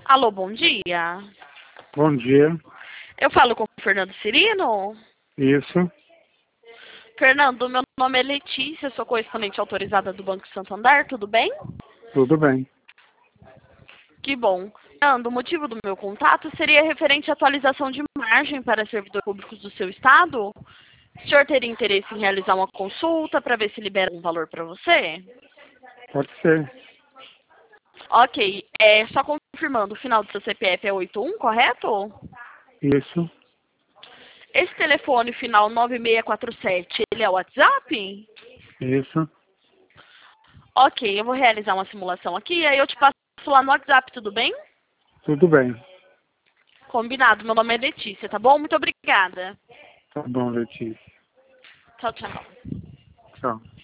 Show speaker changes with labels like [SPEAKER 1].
[SPEAKER 1] Alô, bom dia.
[SPEAKER 2] Bom dia.
[SPEAKER 1] Eu falo com o Fernando Cirino?
[SPEAKER 2] Isso,
[SPEAKER 1] Fernando, meu nome é Letícia, sou correspondente autorizada do Banco Santander, tudo bem?
[SPEAKER 2] tudo bem.
[SPEAKER 1] Que bom. Fernando, o motivo do meu contato seria referente à atualização de margem para servidores públicos do seu estado. O senhor teria interesse em realizar uma consulta para ver se libera um valor para você?
[SPEAKER 2] Pode ser.
[SPEAKER 1] Ok, só confirmando, o final do seu CPF é 81, correto?
[SPEAKER 2] Isso,
[SPEAKER 1] Esse telefone final 9647, ele é o WhatsApp?
[SPEAKER 2] isso.
[SPEAKER 1] Ok, eu vou realizar uma simulação aqui e aí eu te passo lá no WhatsApp, tudo bem?
[SPEAKER 2] Tudo bem.
[SPEAKER 1] Combinado, meu nome é Letícia, tá bom? Muito obrigada.
[SPEAKER 2] Tá bom, Letícia.
[SPEAKER 1] Tchau, tchau.
[SPEAKER 2] Tchau.